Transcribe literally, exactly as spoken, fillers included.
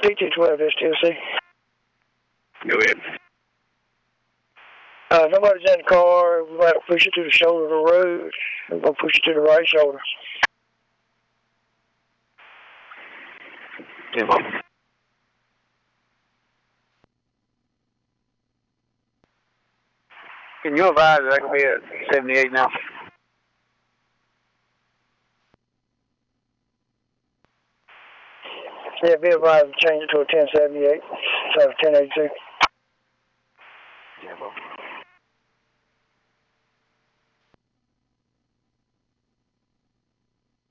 P two twelve S T L C. Go ahead. Uh, nobody's in the car. We might push it to the shoulder of the road. We're going to push it to the right shoulder. ten four. Can you advise that I could be at seventy-eight now? Yeah, be advised to change it to a ten seventy-eight instead of ten eighty-two. ten four.